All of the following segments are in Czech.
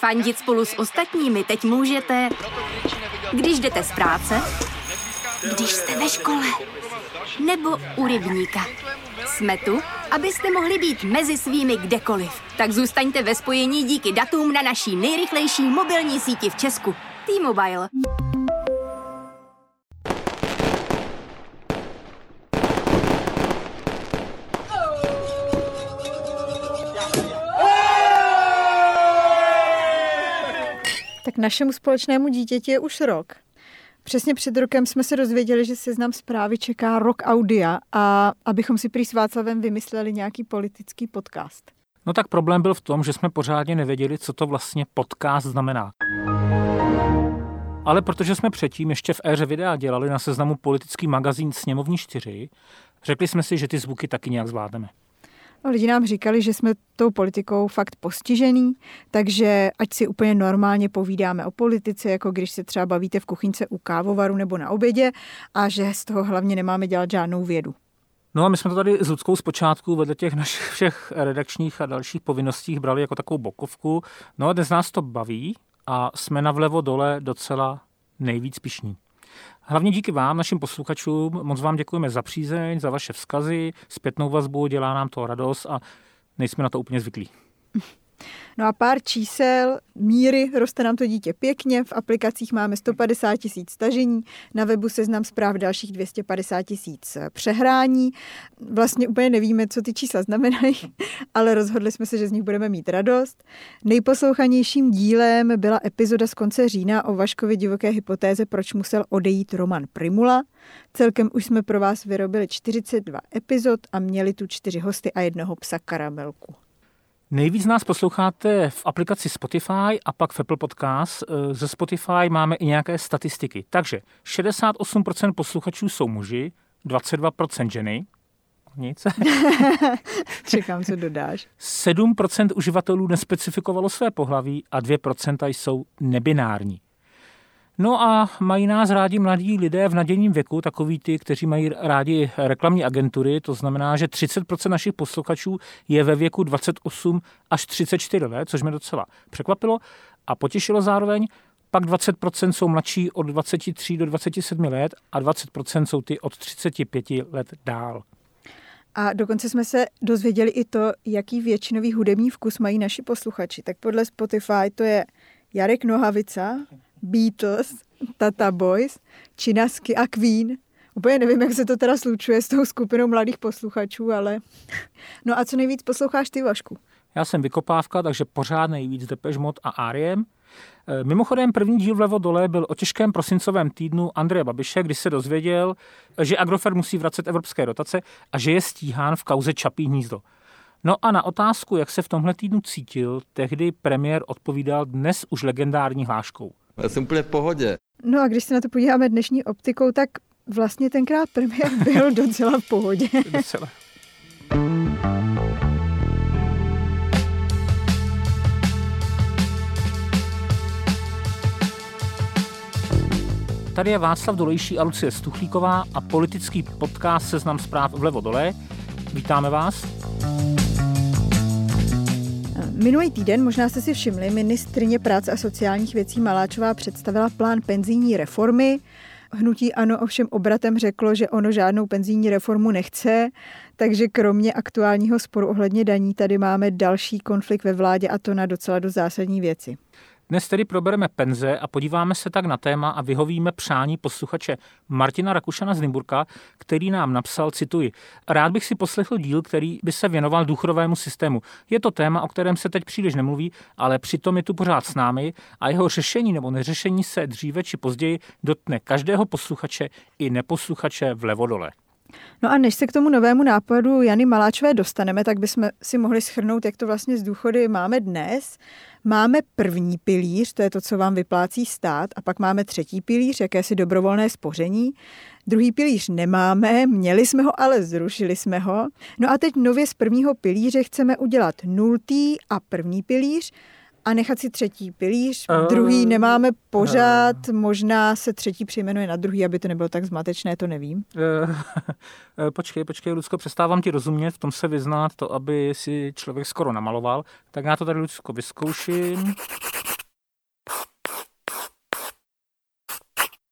Fandit spolu s ostatními teď můžete, když jdete z práce, když jste ve škole, nebo u rybníka. Jsme tu, abyste mohli být mezi svými kdekoliv. Tak zůstaňte ve spojení díky datům na naší nejrychlejší mobilní síti v Česku. T-Mobile. Tak našemu společnému dítěti je už rok. Přesně před rokem jsme se dozvěděli, že Seznam Zprávy čeká rok audia a abychom si prý s Václavem vymysleli nějaký politický podcast. No tak problém byl v tom, že jsme pořádně nevěděli, co to vlastně podcast znamená. Ale protože jsme předtím ještě v éře videa dělali na Seznamu politický magazín Sněmovní 4, řekli jsme si, že ty zvuky taky nějak zvládneme. No, lidi nám říkali, že jsme tou politikou fakt postižený, takže ať si úplně normálně povídáme o politice, jako když se třeba bavíte v kuchyňce u kávovaru nebo na obědě a že z toho hlavně nemáme dělat žádnou vědu. No a my jsme to tady s Ludskou zpočátku vedle těch našich všech redakčních a dalších povinností brali jako takovou bokovku. No a dnes nás to baví a jsme na vlevo dole docela nejvíc pyšní. Hlavně díky vám, našim posluchačům, moc vám děkujeme za přízeň, za vaše vzkazy, zpětnou vazbu, dělá nám to radost a nejsme na to úplně zvyklí. No a pár čísel, míry, roste nám to dítě pěkně, v aplikacích máme 150 000 stažení, na webu Seznam Zpráv dalších 250 000 přehrání. Vlastně úplně nevíme, co ty čísla znamenají, ale rozhodli jsme se, že z nich budeme mít radost. Nejposlouchanějším dílem byla epizoda z konce října o Vaškově divoké hypotéze, proč musel odejít Roman Prymula. Celkem už jsme pro vás vyrobili 42 epizod a měli tu 4 hosty a jednoho psa Karamelku. Nejvíc nás posloucháte v aplikaci Spotify a pak v Apple Podcast. Ze Spotify máme i nějaké statistiky. Takže 68% posluchačů jsou muži, 22% ženy. Nic. Čekám, co dodáš. 7% uživatelů nespecifikovalo své pohlaví a 2% jsou nebinární. No a mají nás rádi mladí lidé v nadějném věku, takový ty, kteří mají rádi reklamní agentury, to znamená, že 30% našich posluchačů je ve věku 28 až 34 let, což mě docela překvapilo a potěšilo zároveň. Pak 20% jsou mladší od 23 do 27 let a 20% jsou ty od 35 let dál. A dokonce jsme se dozvěděli i to, jaký většinový hudební vkus mají naši posluchači. Tak podle Spotify to je Jarek Nohavica, Beatles, Tata Boys, Činasky a Queen. Úplně nevím, jak se to teda slučuje s tou skupinou mladých posluchačů, ale... No a co nejvíc posloucháš ty, Vašku? Já jsem vykopávka, takže pořád nejvíc Depeche Mode a R.E.M. Mimochodem první díl vlevo dole byl o těžkém prosincovém týdnu Andreje Babiše, kdy se dozvěděl, že Agrofert musí vracet evropské dotace a že je stíhán v kauze Čapí hnízdo. No a na otázku, jak se v tomhle týdnu cítil, tehdy premiér odpovídal dnes už legendární hláškou. Já jsem úplně v pohodě. No a když se na to podíváme dnešní optikou, tak vlastně tenkrát premiér byl docela v pohodě. Docela. Tady je Václav Dolejší a Lucie Stuchlíková a politický podcast Seznam Zpráv vlevo dole. Vítáme vás. Minulý týden, možná jste si všimli, ministryně práce a sociálních věcí Maláčová představila plán penzijní reformy. Hnutí ANO ovšem obratem řeklo, že ono žádnou penzijní reformu nechce, takže kromě aktuálního sporu ohledně daní tady máme další konflikt ve vládě a to na docela dost zásadní věci. Dnes tedy probereme penze a podíváme se tak na téma a vyhovíme přání posluchače Martina Rakušana z Nymburka, který nám napsal, cituji, rád bych si poslechl díl, který by se věnoval důchodovému systému. Je to téma, o kterém se teď příliš nemluví, ale přitom je tu pořád s námi a jeho řešení nebo neřešení se dříve či později dotkne každého posluchače i neposluchače vlevo dole. No a než se k tomu novému nápadu Jany Maláčové dostaneme, tak bychom si mohli shrnout, jak to vlastně z důchody máme dnes. Máme první pilíř, to je to, co vám vyplácí stát, a pak máme třetí pilíř, jakési dobrovolné spoření. Druhý pilíř nemáme, měli jsme ho, ale zrušili jsme ho. No a teď nově z prvního pilíře chceme udělat nultý a první pilíř a nechat si třetí pilíř. Druhý nemáme pořád, možná se třetí přejmenuje na druhý, aby to nebylo tak zmatečné, to nevím. Počkej, Lucko, přestávám ti rozumět, v tom se vyznat to, aby si člověk skoro namaloval. Tak já to tady, Lucko, vyzkouším.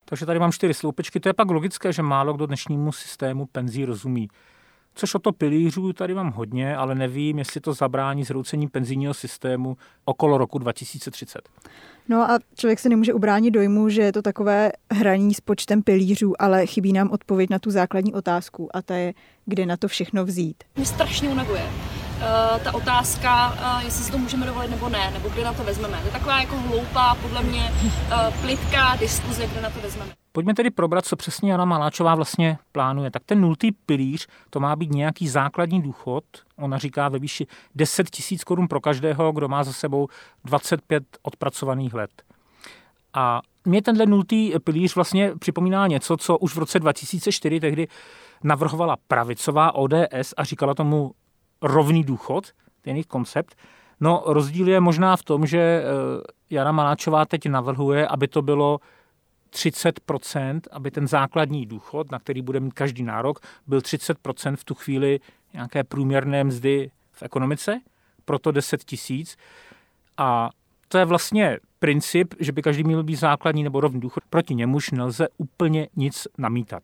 Takže tady mám 4 sloupečky. To je pak logické, že málo kdo dnešnímu systému penzí rozumí. Což o to pilířů tady mám hodně, ale nevím, jestli to zabrání zhroucení penzijního systému okolo roku 2030. No a člověk se nemůže ubránit dojmu, že je to takové hraní s počtem pilířů, ale chybí nám odpověď na tu základní otázku a ta je, kde na to všechno vzít. Mě strašně unavuje ta otázka, jestli si to můžeme dovolit nebo ne, nebo kde na to vezmeme. To je taková jako hloupá, podle mě plytká diskuze, kde na to vezmeme. Pojďme tedy probrat, co přesně Jana Maláčová vlastně plánuje. Tak ten 0. pilíř, to má být nějaký základní důchod. Ona říká ve výši 10 000 korun pro každého, kdo má za sebou 25 odpracovaných let. A mě tenhle 0. pilíř vlastně připomíná něco, co už v roce 2004 tehdy navrhovala pravicová ODS a říkala tomu rovný důchod, ten jejich koncept. No, rozdíl je možná v tom, že Jana Maláčová teď navrhuje, aby to bylo 30%, aby ten základní důchod, na který bude mít každý nárok, byl 30% v tu chvíli nějaké průměrné mzdy v ekonomice, proto 10 000. A to je vlastně princip, že by každý měl být základní nebo rovný důchod. Proti němuž nelze úplně nic namítat.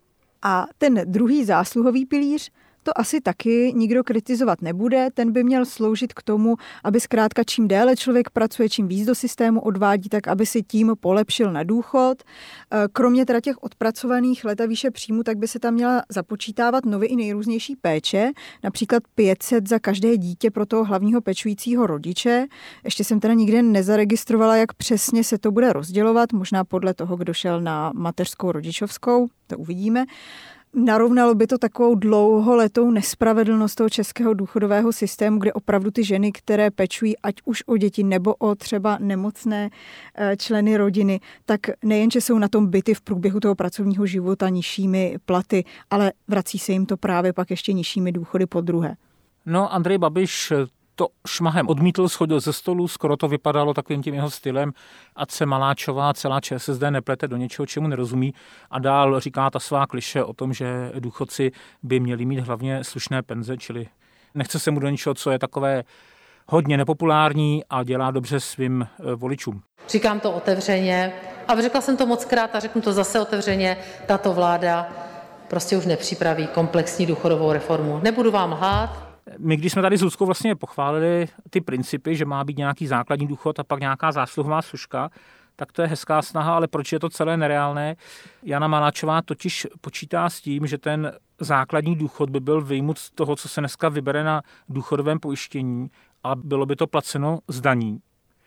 A ten 2. zásluhový pilíř, to asi taky nikdo kritizovat nebude, ten by měl sloužit k tomu, aby zkrátka čím déle člověk pracuje, čím víc do systému odvádí, tak aby si tím polepšil na důchod. Kromě teda těch odpracovaných let a výše příjmu, tak by se tam měla započítávat nově i nejrůznější péče, například 500 za každé dítě pro toho hlavního pečujícího rodiče. Ještě jsem teda nikde nezaregistrovala, jak přesně se to bude rozdělovat, možná podle toho, kdo šel na mateřskou rodičovskou, to uvidíme. Narovnalo by to takovou dlouholetou nespravedlnost toho českého důchodového systému, kde opravdu ty ženy, které pečují ať už o děti nebo o třeba nemocné členy rodiny, tak nejenže jsou na tom bity v průběhu toho pracovního života nižšími platy, ale vrací se jim to právě pak ještě nižšími důchody podruhé. No, Andrej Babiš to šmahem odmítl, schodil ze stolu, skoro to vypadalo takovým tím jeho stylem, ať se Maláčová celá ČSSD neplete do něčeho, čemu nerozumí, a dál říká ta svá kliše o tom, že důchodci by měli mít hlavně slušné penze, čili nechce se mu do něčeho, co je takové hodně nepopulární a dělá dobře svým voličům. Říkám to otevřeně a řekla jsem to mockrát a řeknu to zase otevřeně, tato vláda prostě už nepřipraví komplexní důchodovou reformu. Nebudu vám lhát. My, když jsme tady s Luckou vlastně pochválili ty principy, že má být nějaký základní důchod a pak nějaká zásluhová složka, tak to je hezká snaha, ale proč je to celé nereálné? Jana Maláčová totiž počítá s tím, že ten základní důchod by byl vyjmut z toho, co se dneska vybere na důchodovém pojištění, a bylo by to placeno z daní.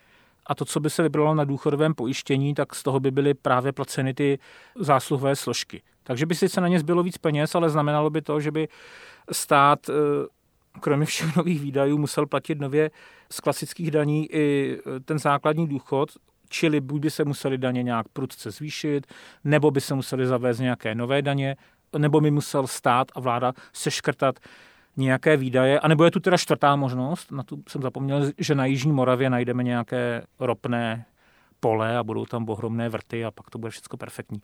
A to, co by se vybralo na důchodovém pojištění, tak z toho by byly právě placeny ty zásluhové složky. Takže by sice na ně zbylo víc peněz, ale znamenalo by to, že by stát kromě všech nových výdajů musel platit nově z klasických daní i ten základní důchod, čili buď by se museli daně nějak prudce zvýšit, nebo by se museli zavést nějaké nové daně, nebo by musel stát a vláda seškrtat nějaké výdaje. A nebo je tu teda 4. možnost, na tu jsem zapomněl, že na Jižní Moravě najdeme nějaké ropné pole a budou tam ohromné vrty a pak to bude všechno perfektní.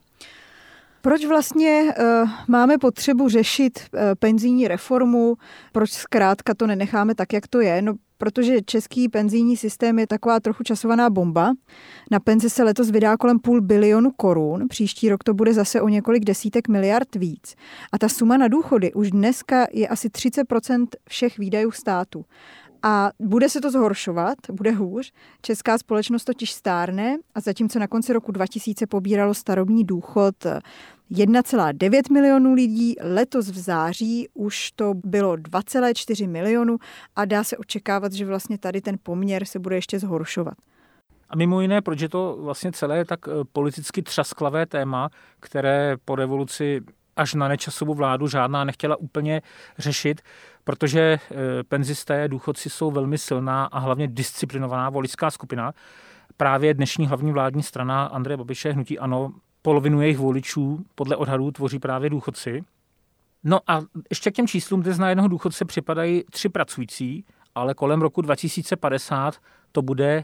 Proč vlastně máme potřebu řešit penzijní reformu? Proč zkrátka to nenecháme tak, jak to je? No, protože český penzijní systém je taková trochu časovaná bomba. Na penzi se letos vydá kolem 500 milionu korun, příští rok to bude zase o několik desítek miliard víc. A ta suma na důchody už dneska je asi 30% všech výdajů státu. A bude se to zhoršovat, bude hůř. Česká společnost totiž stárne a zatímco na konci roku 2000 pobíralo starobní důchod 1,9 milionů lidí, letos v září už to bylo 2,4 milionu a dá se očekávat, že vlastně tady ten poměr se bude ještě zhoršovat. A mimo jiné, proč je to vlastně celé tak politicky třasklavé téma, které po revoluci až na Nečasovu vládu žádná nechtěla úplně řešit, protože penzisté, důchodci jsou velmi silná a hlavně disciplinovaná voličská skupina. Právě dnešní hlavní vládní strana Andreje Babiše, hnutí ANO, polovinu jejich voličů podle odhadů tvoří právě důchodci. No a ještě k těm číslům, dnes na jednoho důchodce připadají 3 pracující, ale kolem roku 2050 to bude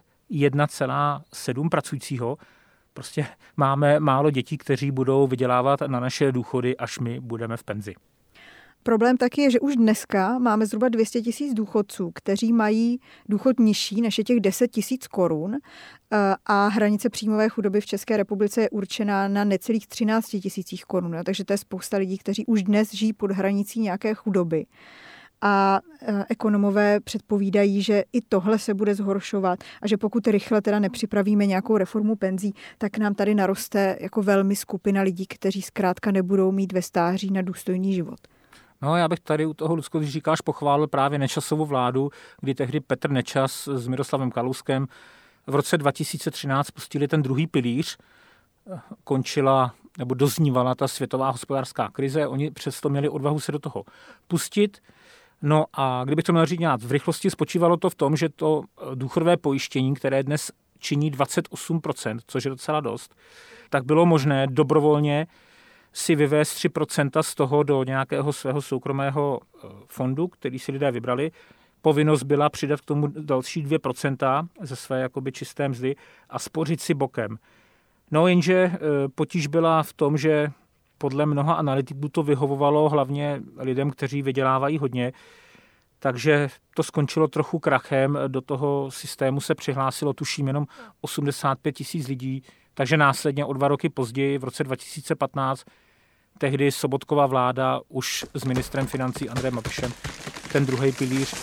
1,7 pracujícího. Prostě máme málo dětí, kteří budou vydělávat na naše důchody, až my budeme v penzi. problém taky je, že už dneska máme zhruba 200 000 důchodců, kteří mají důchod nižší než je těch 10 000 korun a hranice příjmové chudoby v České republice je určená na necelých 13 000 korun. Takže to je spousta lidí, kteří už dnes žijí pod hranicí nějaké chudoby. A ekonomové předpovídají, že i tohle se bude zhoršovat a že pokud rychle teda nepřipravíme nějakou reformu penzí, tak nám tady naroste jako velmi skupina lidí, kteří zkrátka nebudou mít ve stáří na důstojný život. No, já bych tady u toho, Lucko, když říkáš, pochválil právě Nečasovu vládu, kdy tehdy Petr Nečas s Miroslavem Kalouskem v roce 2013 pustili ten druhý pilíř, končila nebo doznívala ta světová hospodářská krize, oni přesto měli odvahu se do toho pustit. No a kdybych to měl říct nějak v rychlosti, spočívalo to v tom, že to důchodové pojištění, které dnes činí 28%, což je docela dost, tak bylo možné dobrovolně si vyvést 3% z toho do nějakého svého soukromého fondu, který si lidé vybrali. Povinnost byla přidat k tomu další 2% ze své jakoby čisté mzdy a spořit si bokem. No jenže potíž byla v tom, že podle mnoha analytiků to vyhovovalo hlavně lidem, kteří vydělávají hodně, takže to skončilo trochu krachem. Do toho systému se přihlásilo, tuším, jenom 85 000 lidí, takže následně o 2 roky později, v roce 2015, tehdy Sobotkova vláda už s ministrem financí Andrejem Babišem ten druhý pilíř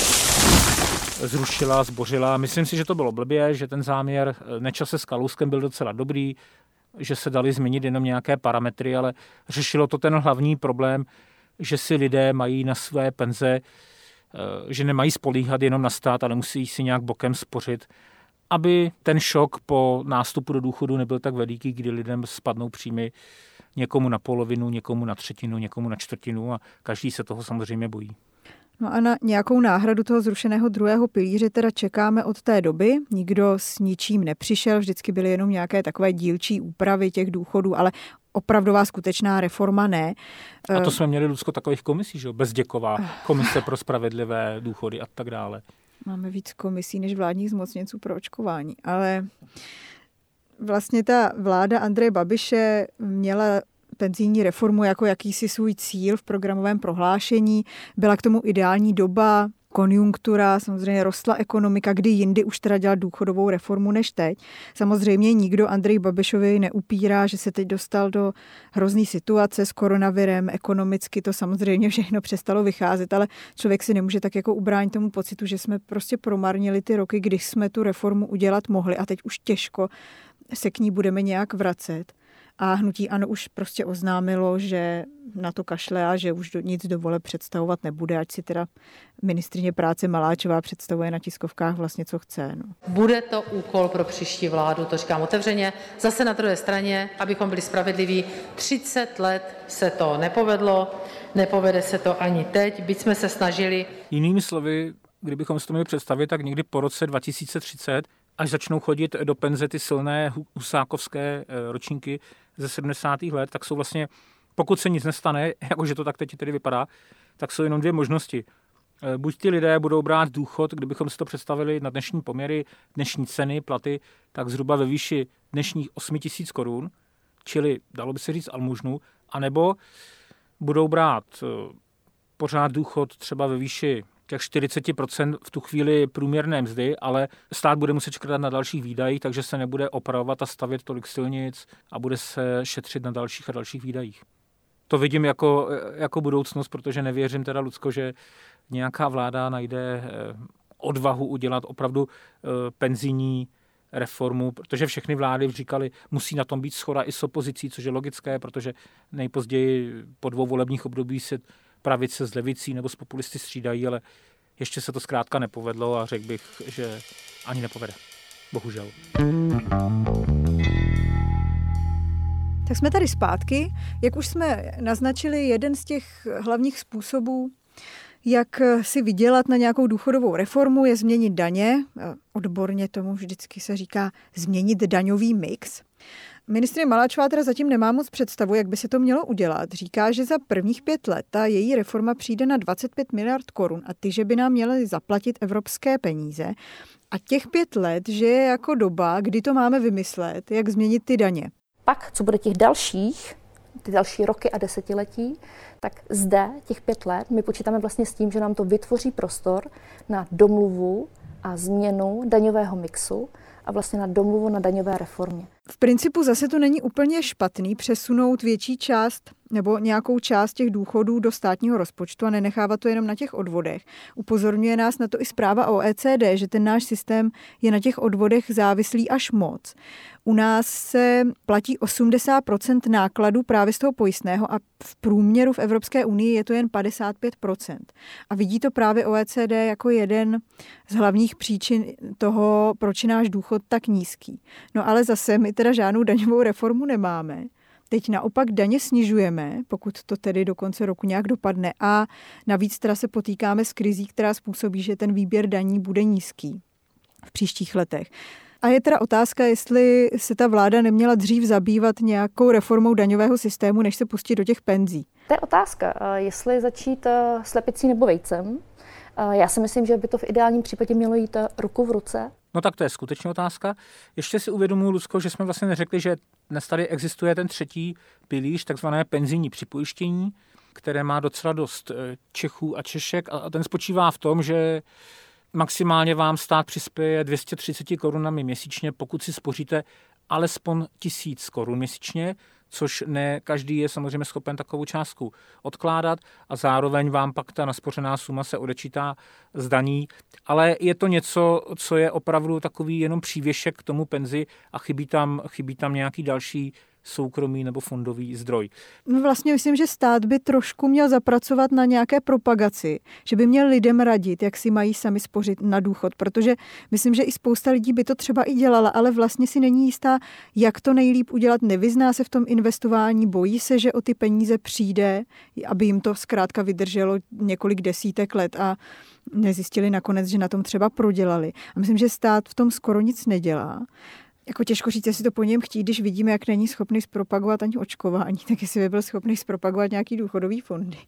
zrušila, zbořila. Myslím si, že to bylo blbě, že ten záměr Nečase s Kalouskem byl docela dobrý, že se dali změnit jenom nějaké parametry, ale řešilo to ten hlavní problém, že si lidé mají na své penze, že nemají spolíhat jenom na stát, ale musí si nějak bokem spořit, aby ten šok po nástupu do důchodu nebyl tak veliký, kdy lidem spadnou příjmy někomu na polovinu, někomu na třetinu, někomu na čtvrtinu a každý se toho samozřejmě bojí. No a na nějakou náhradu toho zrušeného druhého pilíře teda čekáme od té doby. Nikdo s ničím nepřišel, vždycky byly jenom nějaké takové dílčí úpravy těch důchodů, ale opravdová skutečná reforma ne. A to jsme měli, Lucko, takových komisí, že jo? Bezděková komise pro spravedlivé důchody a tak dále. Máme víc komisí než vládních zmocněnců pro očkování, ale vlastně ta vláda Andreje Babiše měla penzijní reformu jako jakýsi svůj cíl v programovém prohlášení. Byla k tomu ideální doba, konjunktura, samozřejmě rostla ekonomika, kdy jindy už teda dělat důchodovou reformu než teď. Samozřejmě nikdo Andreji Babišovi neupírá, že se teď dostal do hrozný situace s koronavirem, ekonomicky to samozřejmě všechno přestalo vycházet, ale člověk si nemůže tak jako ubránit tomu pocitu, že jsme prostě promarnili ty roky, kdy jsme tu reformu udělat mohli a teď už těžko se k ní budeme nějak vracet. A hnutí ANO už prostě oznámilo, že na to kašle a že už nic do voleb představovat nebude, ať si teda ministryně práce Maláčová představuje na tiskovkách vlastně, co chce. No. Bude to úkol pro příští vládu, to říkám otevřeně. Zase na druhé straně, abychom byli spravedliví, 30 let se to nepovedlo, nepovede se to ani teď, byť jsme se snažili. Jinými slovy, kdybychom si to měli představit, tak někdy po roce 2030, až začnou chodit do penze ty silné husákovské ročníky ze 70. let, tak jsou vlastně, pokud se nic nestane, jakože to tak teď tedy vypadá, tak jsou jenom dvě možnosti. Buď ty lidé budou brát důchod, kdybychom si to představili na dnešní poměry, dnešní ceny, platy, tak zhruba ve výši dnešních 8 000 korun, čili dalo by se říct almužnu, anebo budou brát pořád důchod třeba ve výši těch 40% v tu chvíli průměrné mzdy, ale stát bude muset škrtat na dalších výdajích, takže se nebude opravovat a stavět tolik silnic a bude se šetřit na dalších a dalších výdajích. To vidím jako budoucnost, protože nevěřím teda, Lucko, že nějaká vláda najde odvahu udělat opravdu penzijní reformu, protože všechny vlády říkali, musí na tom být shoda i s opozicí, což je logické, protože nejpozději po 2 volebních období se pravice s levicí nebo s populisty střídají, ale ještě se to zkrátka nepovedlo a řekl bych, že ani nepovede. Bohužel. Tak jsme tady zpátky. Jak už jsme naznačili, jeden z těch hlavních způsobů, jak si vydělat na nějakou důchodovou reformu, je změnit daně. Odborně tomu vždycky se říká změnit daňový mix. Ministryně Maláčová teda zatím nemá moc představu, jak by se to mělo udělat. Říká, že za prvních 5 let ta její reforma přijde na 25 miliard korun a ty, že by nám měly zaplatit evropské peníze. A těch 5 let, že je jako doba, kdy to máme vymyslet, jak změnit ty daně. Pak, co bude těch dalších ty další roky a desetiletí, tak zde těch 5 let my počítáme vlastně s tím, že nám to vytvoří prostor na domluvu a změnu daňového mixu a vlastně na domluvu na daňové reformě. V principu zase to není úplně špatný přesunout větší část nebo nějakou část těch důchodů do státního rozpočtu a nenechávat to jenom na těch odvodech. Upozorňuje nás na to i zpráva OECD, že ten náš systém je na těch odvodech závislý až moc. U nás se platí 80% nákladů právě z toho pojistného a v průměru v Evropské unii je to jen 55%. A vidí to právě OECD jako jeden z hlavních příčin toho, proč je náš důchod tak nízký. No ale zase my teda žádnou daňovou reformu nemáme. Teď naopak daně snižujeme, pokud to tedy do konce roku nějak dopadne. A navíc teda se potýkáme s krizí, která způsobí, že ten výběr daní bude nízký v příštích letech. A je teda otázka, jestli se ta vláda neměla dřív zabývat nějakou reformou daňového systému, než se pustit do těch penzí. To je otázka, jestli začít slepicí nebo vejcem. Já si myslím, že by to v ideálním případě mělo jít ruku v ruce. No tak to je skutečně otázka. Ještě si uvědomuji, Lucko, že jsme vlastně neřekli, že dnes tady existuje ten třetí pilíř, takzvané penzijní připojištění, které má docela dost Čechů a Češek a ten spočívá v tom, že maximálně vám stát přispěje 230 korunami měsíčně, pokud si spoříte alespoň 1000 korun měsíčně, což ne každý je samozřejmě schopen takovou částku odkládat a zároveň vám pak ta naspořená suma se odečítá z daní. Ale je to něco, co je opravdu takový jenom přívěšek k tomu penzi a chybí tam nějaký další soukromý nebo fondový zdroj. No vlastně myslím, že stát by trošku měl zapracovat na nějaké propagaci, že by měl lidem radit, jak si mají sami spořit na důchod, protože myslím, že i spousta lidí by to třeba i dělala, ale vlastně si není jistá, jak to nejlíp udělat, nevyzná se v tom investování, bojí se, že o ty peníze přijde, aby jim to zkrátka vydrželo několik desítek let a nezjistili nakonec, že na tom třeba prodělali. A myslím, že stát v tom skoro nic nedělá. Jako těžko říct, jestli to po něm chtít, když vidíme, jak není schopný zpropagovat ani očkování, tak jestli by byl schopný zpropagovat nějaký důchodový fondy.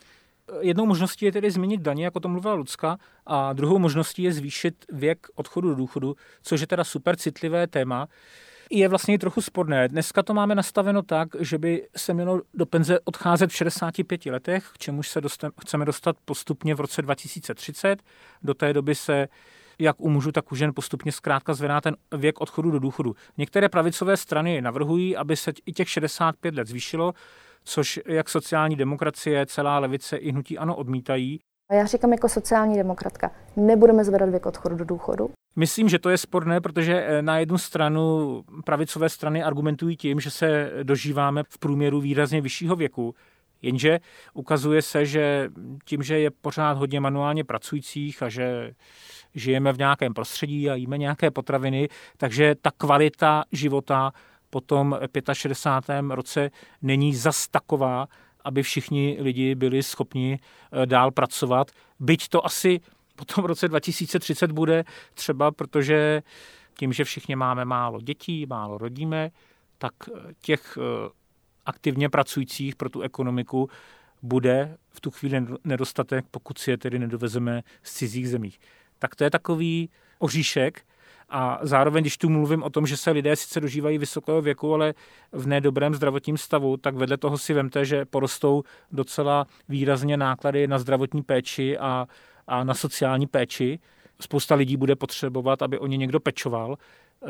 Jednou možností je tedy změnit daně, jako to mluvila Lucka, a druhou možností je zvýšit věk odchodu do důchodu, což je teda super citlivé téma. Je vlastně trochu sporné. Dneska to máme nastaveno tak, že by se mělo do penze odcházet v 65 letech, k čemuž se chceme dostat postupně v roce 2030. Do té doby se jak u mužů, tak u žen postupně zkrátka zvedá ten věk odchodu do důchodu. Některé pravicové strany navrhují, aby se i těch 65 let zvýšilo, což jak sociální demokracie, celá levice i hnutí ANO odmítají. A já říkám jako sociální demokratka, nebudeme zvedat věk odchodu do důchodu. Myslím, že to je sporné, protože na jednu stranu pravicové strany argumentují tím, že se dožíváme v průměru výrazně vyššího věku, jenže ukazuje se, že tím, že je pořád hodně manuálně pracujících a že žijeme v nějakém prostředí a jíme nějaké potraviny, takže ta kvalita života po tom 65. roce není zas taková, aby všichni lidi byli schopni dál pracovat. Byť to asi po tom roce 2030 bude třeba, protože tím, že všichni máme málo dětí, málo rodíme, tak těch aktivně pracujících pro tu ekonomiku bude v tu chvíli nedostatek, pokud si je tedy nedovezeme z cizích zemí. Tak to je takový oříšek a zároveň, když tu mluvím o tom, že se lidé sice dožívají vysokého věku, ale v nedobrém zdravotním stavu, tak vedle toho si vemte, že porostou docela výrazně náklady na zdravotní péči a na sociální péči. Spousta lidí bude potřebovat, aby o ně někdo pečoval.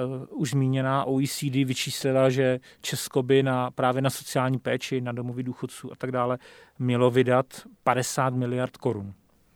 Už zmíněná OECD vyčíslila, že Česko by právě na sociální péči, na domovy důchodců a tak dále mělo vydat 50 miliard korun.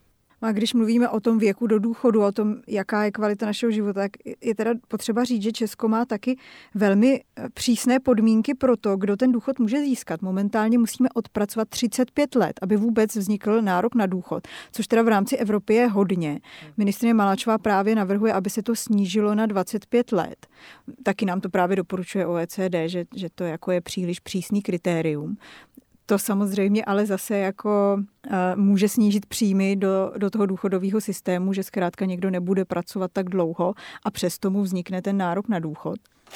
A když mluvíme o tom věku do důchodu, o tom, jaká je kvalita našeho života, tak je teda potřeba říct, že Česko má taky velmi přísné podmínky pro to, kdo ten důchod může získat. Momentálně musíme odpracovat 35 let, aby vůbec vznikl nárok na důchod, což teda v rámci Evropy je hodně. Ministryně Maláčová právě navrhuje, aby se to snížilo na 25 let. Taky nám to právě doporučuje OECD, že to jako je příliš přísný kritérium. To samozřejmě ale zase jako může snížit příjmy do toho důchodového systému, že zkrátka někdo nebude pracovat tak dlouho a přesto mu vznikne ten nárok na důchod.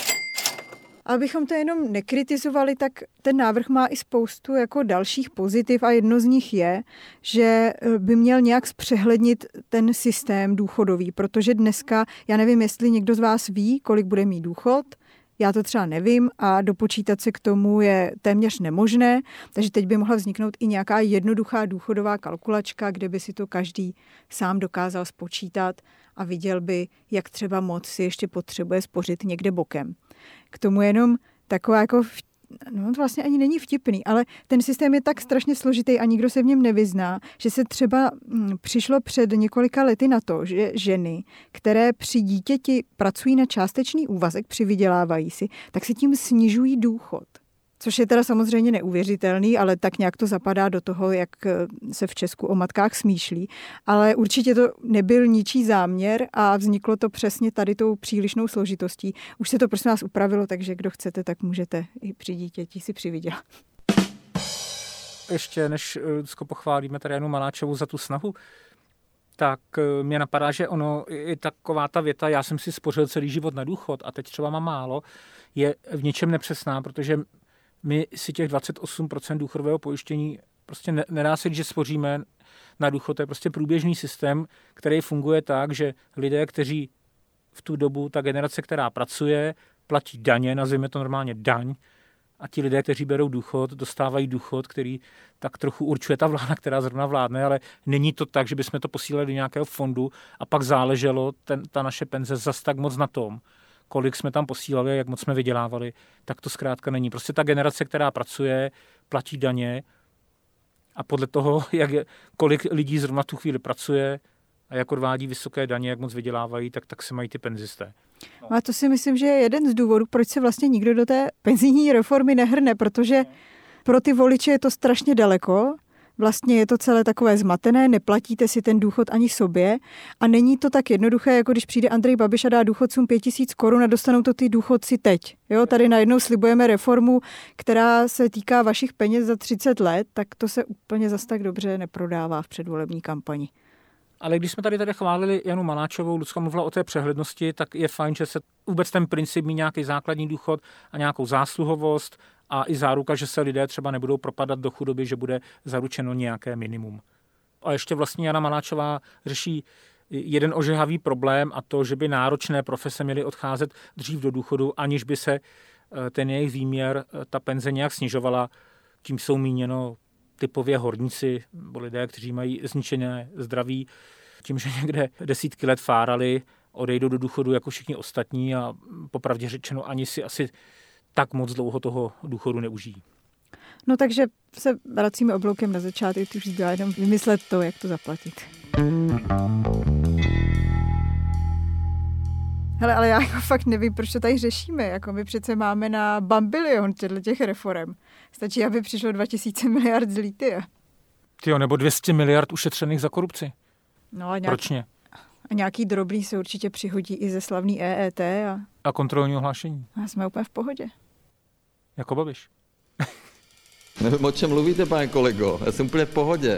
Abychom to jenom nekritizovali, tak ten návrh má i spoustu jako dalších pozitiv a jedno z nich je, že by měl nějak zpřehlednit ten systém důchodový, protože dneska, já nevím, jestli někdo z vás ví, kolik bude mít důchod, Já to třeba nevím a dopočítat se k tomu je téměř nemožné, takže teď by mohla vzniknout i nějaká jednoduchá důchodová kalkulačka, kde by si to každý sám dokázal spočítat a viděl by, jak třeba moc si ještě potřebuje spořit někde bokem. K tomu jenom taková jako no to vlastně ani není vtipný, ale ten systém je tak strašně složitý a nikdo se v něm nevyzná, že se třeba přišlo před několika lety na to, že ženy, které při dítěti pracují na částečný úvazek, přivydělávají si, tak si tím snižují důchod. Což je teda samozřejmě neuvěřitelný, ale tak nějak to zapadá do toho, jak se v Česku o matkách smýšlí. Ale určitě to nebyl ničí záměr a vzniklo to přesně tady tou přílišnou složitostí. Už se to prosím vás upravilo, takže kdo chcete, tak můžete i při dítěti si přivydělat. Ještě než pochválíme tady Janu Maláčovou za tu snahu, tak mě napadá, že ono i taková ta věta, já jsem si spořil celý život na důchod a teď třeba mám málo, je v něčem nepřesná, protože my si těch 28% důchodového pojištění prostě nedá se říct, že spoříme na důchod. To je prostě průběžný systém, který funguje tak, že lidé, kteří v tu dobu, ta generace, která pracuje, platí daně, nazveme to normálně daň, a ti lidé, kteří berou důchod, dostávají důchod, který tak trochu určuje ta vláda, která zrovna vládne, ale není to tak, že bychom to posílali do nějakého fondu a pak záleželo ta naše penze zas tak moc na tom, kolik jsme tam posílali a jak moc jsme vydělávali, tak to zkrátka není. Prostě ta generace, která pracuje, platí daně a podle toho, kolik lidí zrovna tu chvíli pracuje a jak odvádí vysoké daně, jak moc vydělávají, tak se mají ty penzisté. A to si myslím, že je jeden z důvodů, proč se vlastně nikdo do té penzijní reformy nehrne, protože pro ty voliče je to strašně daleko. Vlastně je to celé takové zmatené, neplatíte si ten důchod ani sobě a není to tak jednoduché, jako když přijde Andrej Babiš a dá důchodcům 5 000 korun a dostanou to ty důchodci teď. Jo, tady najednou slibujeme reformu, která se týká vašich peněz za 30 let, tak to se úplně zas tak dobře neprodává v předvolební kampani. Ale když jsme tady chválili Janu Maláčovou, Lucka mluvila o té přehlednosti, tak je fajn, že se vůbec ten princip mít nějaký základní důchod a nějakou zásluhovost a i záruka, že se lidé třeba nebudou propadat do chudoby, že bude zaručeno nějaké minimum. A ještě vlastně Jana Maláčová řeší jeden ožehavý problém a to, že by náročné profese měly odcházet dřív do důchodu, aniž by se ten jejich výměr, ta penze nějak snižovala. Tím jsou míněno typově horníci nebo lidé, kteří mají zničené zdraví, tím, že někde desítky let fárali, odejdou do důchodu jako všichni ostatní a popravdě řečeno ani si asi tak moc dlouho toho důchodu neužijí. No takže se vracíme obloukem na začátek, už zbývá jenom vymyslet to, jak to zaplatit. Hele, ale já jako fakt nevím, proč to tady řešíme. Jako my přece máme na bambilion těch reform. Stačí, aby přišlo 2000 miliard z litia. Tyjo, nebo 200 miliard ušetřených za korupci. No a ročně. A nějaký drobný se určitě přihodí i ze slavný EET. A kontrolní ohlášení. A jsme úplně v pohodě. Jako Babiš. Nevím, o čem mluvíte, pane kolego. Já jsem úplně v pohodě.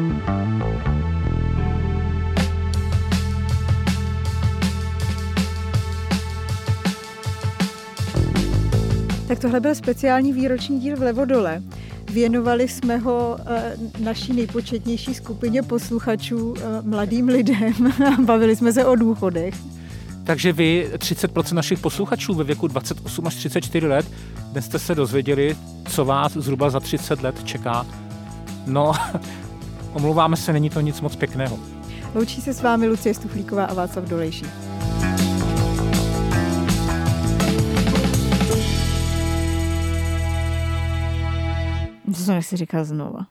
Tak tohle byl speciální výroční díl Vlevo dole. Věnovali jsme ho naší nejpočetnější skupině posluchačů, mladým lidem. Bavili jsme se o důchodech. Takže vy, 30% našich posluchačů ve věku 28 až 34 let, dnes jste se dozvěděli, co vás zhruba za 30 let čeká. No, omlouváme se, není to nic moc pěkného. Loučí se s vámi Lucie Stuflíková a Václav Dolejší. To jsem nechci říkat znova.